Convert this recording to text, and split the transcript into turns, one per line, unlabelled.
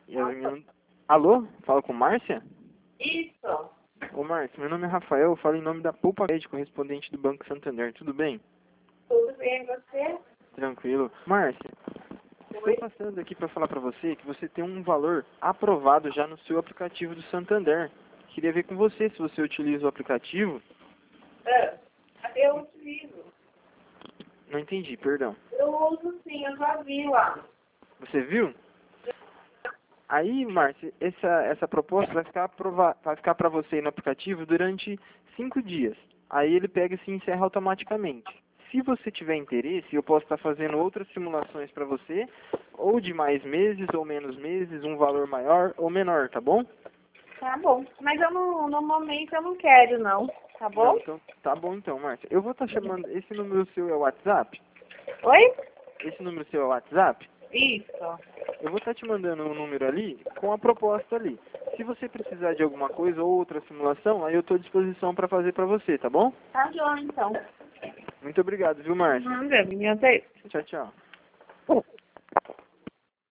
Alô? Fala com Márcia?
Isso.
Ô Márcia, meu nome é Rafael, eu falo em nome da Poupa Crédito, correspondente do Banco Santander, tudo bem?
Tudo bem, você?
Tranquilo. Márcia, estou
Oi.
passando aqui para falar para você que você tem um valor aprovado já no seu aplicativo do Santander. Queria ver com você se você utiliza o aplicativo.
Eu utilizo.
Não entendi, perdão.
Eu uso sim, eu já vi lá.
Você viu? Aí, Márcia, essa proposta vai ficar para você aí no aplicativo durante 5 dias. Aí ele pega e se encerra automaticamente. Se você tiver interesse, eu posso estar fazendo outras simulações para você, ou de mais meses ou menos meses, um valor maior ou menor, tá bom?
Tá bom. Mas eu não, no momento eu não quero não, tá
Não,
bom?
então, tá bom então, Márcia. Eu vou estar chamando, esse número seu é o WhatsApp?
Oi?
Esse número seu é o WhatsApp?
Isso.
Eu vou estar te mandando um número ali com a proposta ali. Se você precisar de alguma coisa ou outra simulação, aí eu estou à disposição para fazer para você, tá bom?
Tá bom então.
Muito obrigado, viu, Márcia?
Manda, minha vez.
Tchau, tchau.